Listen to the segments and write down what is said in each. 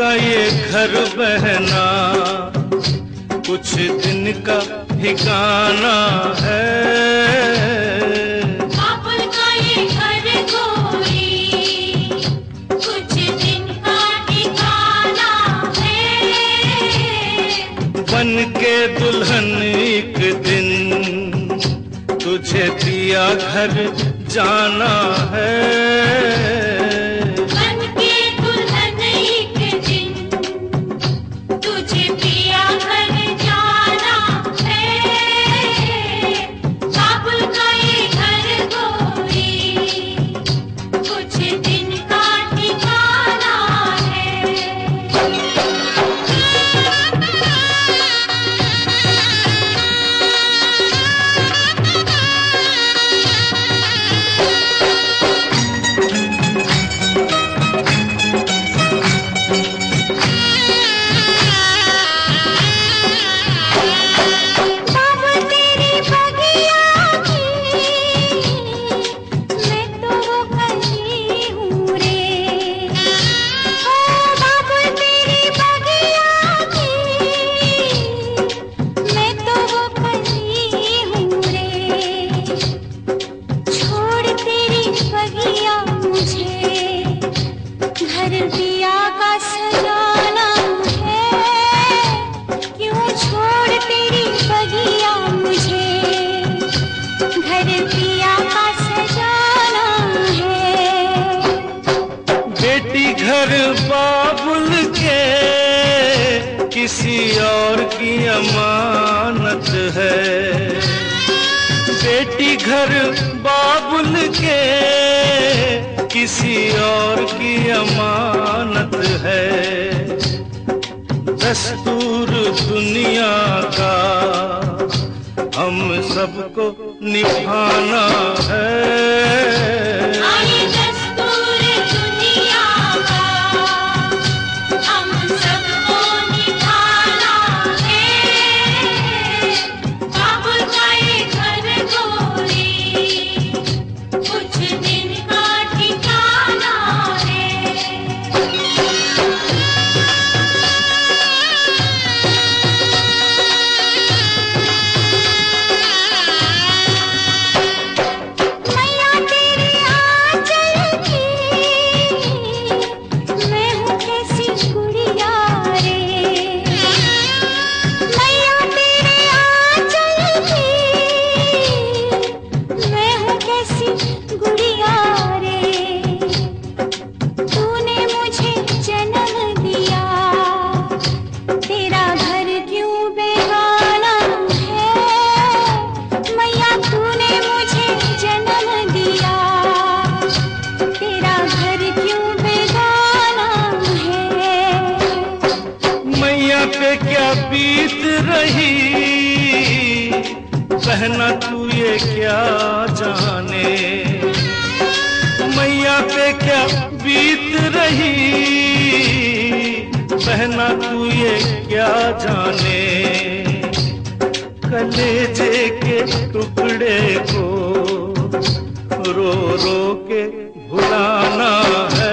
का ये घर बहना कुछ दिन का ठिकाना है। बाबुल का ये घर कोई कुछ दिन का ठिकाना है। बन के दुल्हन एक दिन तुझे दिया घर जाना है। बन के दुल्हन एक दिन तुझे पिया घर जाना है। बाबुल का ये घर कोई कुछ दिन का ठिकाना है। घर बाबुल के किसी और की अमानत है। बेटी घर बाबुल के किसी और की अमानत है। दस्तूर दुनिया का हम सबको निभाना है। पे क्या बीत रही बहना तू ये क्या जाने। मैया पे क्या बीत रही बहना तू ये क्या जाने। कलेजे के टुकड़े को रो रो के भुलाना है।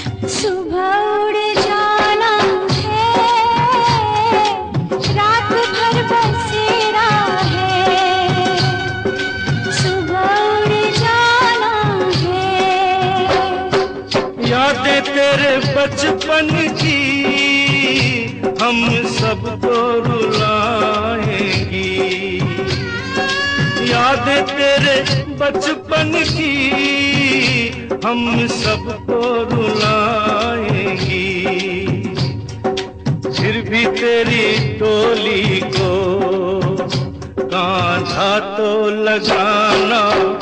सुबह उड़ जाना है, रात तेरे बचपन की हम सबको रुलाएंगी। यादें तेरे बचपन की हम सबको रुलाएंगी। फिर भी तेरी टोली को कांधा तो लगाना